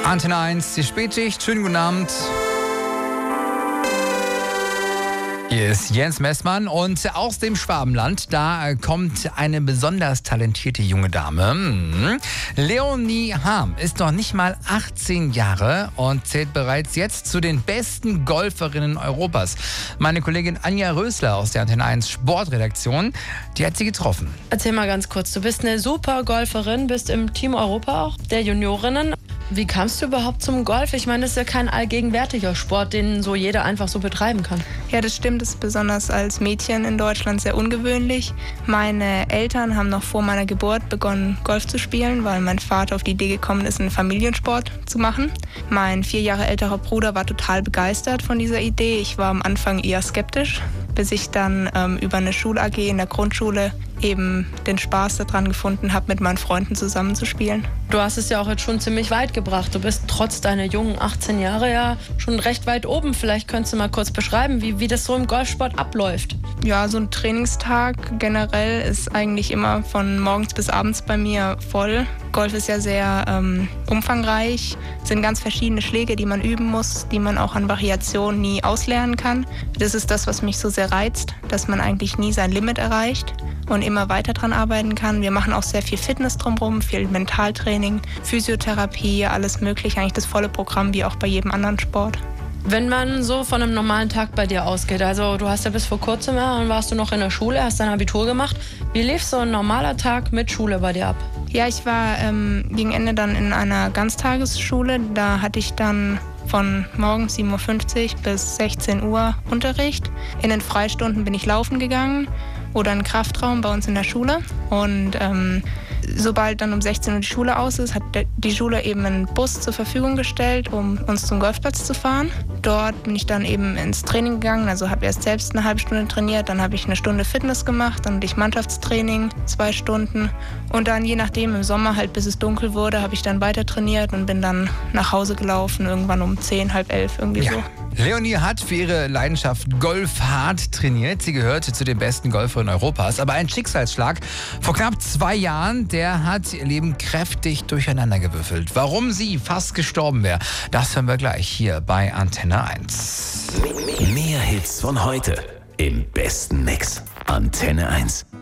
Antenne 1, die Spätschicht. Schönen guten Abend. Hier ist Jens Messmann und aus dem Schwabenland, da kommt eine besonders talentierte junge Dame. Leonie Harm ist noch nicht mal 18 Jahre und zählt bereits jetzt zu den besten Golferinnen Europas. Meine Kollegin Anja Rösler aus der Antenne 1 Sportredaktion, die hat sie getroffen. Erzähl mal ganz kurz, du bist eine super Golferin, bist im Team Europa auch der Juniorinnen. Wie kamst du überhaupt zum Golf? Ich meine, das ist ja kein allgegenwärtiger Sport, den so jeder einfach so betreiben kann. Ja, das stimmt. Das ist besonders als Mädchen in Deutschland sehr ungewöhnlich. Meine Eltern haben noch vor meiner Geburt begonnen, Golf zu spielen, weil mein Vater auf die Idee gekommen ist, einen Familiensport zu machen. Mein 4 Jahre älterer Bruder war total begeistert von dieser Idee. Ich war am Anfang eher skeptisch, bis ich dann über eine Schul-AG in der Grundschule eben den Spaß daran gefunden habe, mit meinen Freunden zusammenzuspielen. Du hast es ja auch jetzt schon ziemlich weit gebracht. Du bist trotz deiner jungen 18 Jahre ja schon recht weit oben. Vielleicht könntest du mal kurz beschreiben, wie das so im Golfsport abläuft. Ja, so ein Trainingstag generell ist eigentlich immer von morgens bis abends bei mir voll. Golf ist ja sehr umfangreich. Es sind ganz verschiedene Schläge, die man üben muss, die man auch an Variationen nie auslernen kann. Das ist das, was mich so sehr reizt, dass man eigentlich nie sein Limit erreicht und immer weiter dran arbeiten kann. Wir machen auch sehr viel Fitness drumherum, viel Mentaltraining, Physiotherapie, alles mögliche, eigentlich das volle Programm wie auch bei jedem anderen Sport. Wenn man so von einem normalen Tag bei dir ausgeht, also du hast ja bis vor kurzem warst du noch in der Schule, hast dein Abitur gemacht. Wie lief so ein normaler Tag mit Schule bei dir ab? Ja, ich war gegen Ende dann in einer Ganztagesschule. Da hatte ich dann von morgens 7:50 Uhr bis 16 Uhr Unterricht. In den Freistunden bin ich laufen gegangen oder in den Kraftraum bei uns in der Schule. Und sobald dann um 16 Uhr die Schule aus ist, hat die Schule eben einen Bus zur Verfügung gestellt, um uns zum Golfplatz zu fahren. Dort bin ich dann eben ins Training gegangen, also habe erst selbst eine halbe Stunde trainiert, dann habe ich eine Stunde Fitness gemacht, dann hatte ich Mannschaftstraining, 2 Stunden und dann je nachdem im Sommer halt, bis es dunkel wurde, habe ich dann weiter trainiert und bin dann nach Hause gelaufen, irgendwann um 10, halb 11 irgendwie so. Leonie hat für ihre Leidenschaft Golf hart trainiert. Sie gehört zu den besten Golferinnen Europas. Aber ein Schicksalsschlag vor knapp 2 Jahren, der hat ihr Leben kräftig durcheinandergewürfelt. Warum sie fast gestorben wäre, das hören wir gleich hier bei Antenne 1. Mehr Hits von heute im besten Mix. Antenne 1.